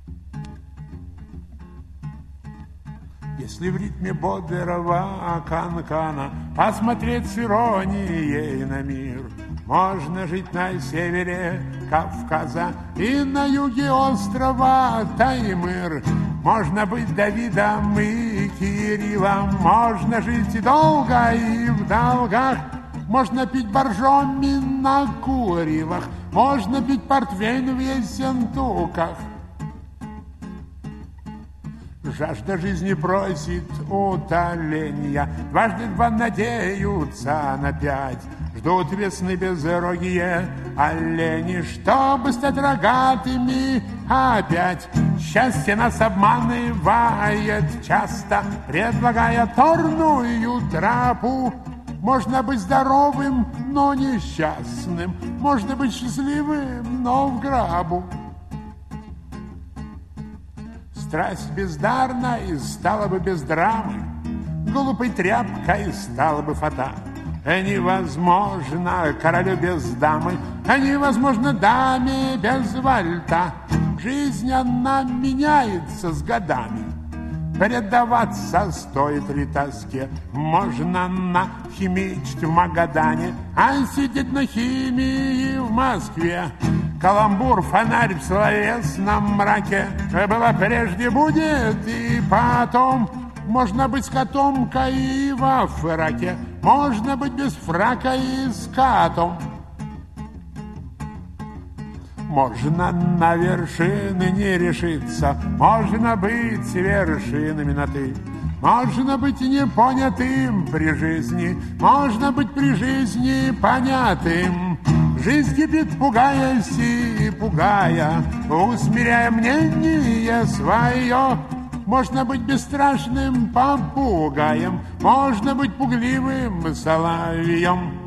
Если в ритме бодрого канкана посмотреть с иронией на мир, можно жить на севере Кавказа и на юге острова Таймыр. Можно быть Давидом и Кириллом, можно жить и долго, и в долгах. Можно пить боржоми на Курилах, можно пить портвейн в Ессентуках. Жажда жизни просит утоления, дважды два надеются на пять. Ждут весны безрогие олени, чтобы стать рогатыми опять. Счастье нас обманывает часто, предлагая торную тропу. Можно быть здоровым, но несчастным, можно быть счастливым, но в гробу. Страсть бездарна и стала бы без драмы, глупой тряпкой стала бы фата. Невозможно королю без дамы, невозможно даме без вальта. Жизнь, она меняется с годами, предаваться стоит ли тоске. Можно нахимичить в Магадане, а сидеть на химии в Москве. Каламбур, фонарь в словесном мраке, было прежде, будет и потом. Можно быть с котомкой и во фраке, можно быть без фрака и с котом. Можно на вершины не решиться, можно быть вершинами на «ты». Можно быть непонятым при жизни, можно быть при жизни понятым. Жизнь кипит, пугаясь и пугая, усмиряя мнение свое. Можно быть бесстрашным попугаем, можно быть пугливым соловьем.